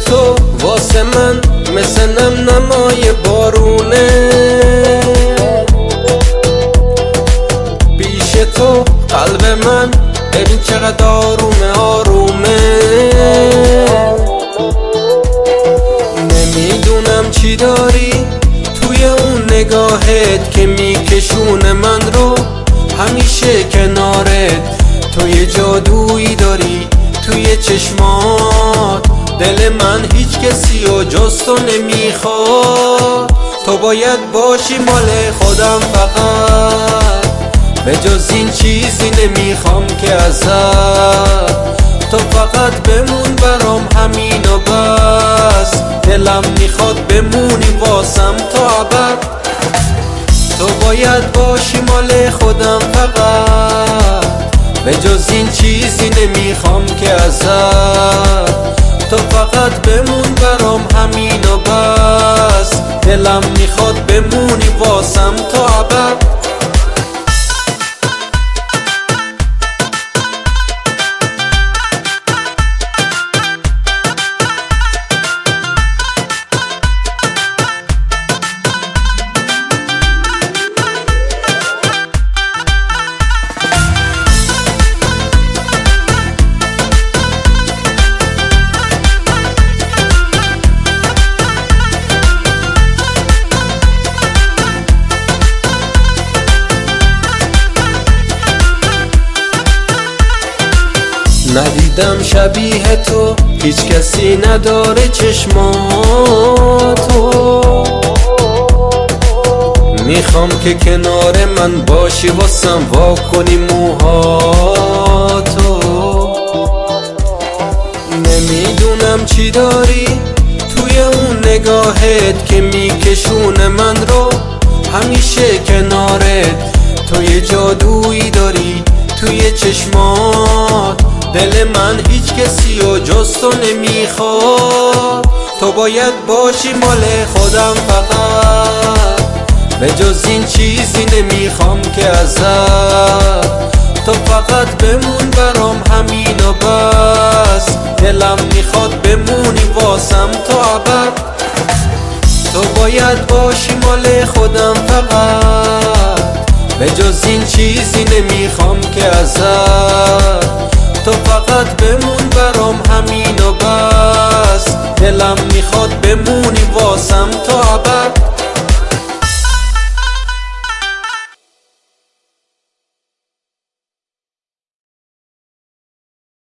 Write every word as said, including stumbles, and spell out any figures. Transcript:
تو واسه من مثل نم نمای بارونه، پیش تو قلب من ببین چقدر آرومه آرومه. نمیدونم چی داری توی اون نگاهت که میکشونه من رو همیشه کنارت. تو یه جادویی داری توی چشمات، دل من هیچ کسی و جز تو نمیخواد. تو باید باشی مال خودم فقط، به جز این چیزی نمیخوام که ازت. تو فقط بمون برام همین و بس، دلم میخواد بمونی واسم تا ابد. تو باید باشی مال خودم فقط، به جز این چیزی نمیخوام که ازت. تو فقط بمون برام همین و بس، دلم میخواد بمونی واسم تا ابد. ندیدم شبیه تو هیچ کسی نداره چشماتو. میخوام که کنار من باشی واسم وا کنی موهاتو. نمیدونم چی داری توی اون نگاهت که میکشونه من رو همیشه کنارت. تو یه جادویی داری توی چشمات، دل من هیچ کسی و جز تو نمیخواد. تو باید باشی مال خودم فقط، به جز این چیزی نمیخوام که ازت. تو فقط بمون برام همین و بس، دلم میخواد بمونی واسم تا ابد. تو باید باشی مال خودم فقط، به جز این چیزی نمیخوام که ازت.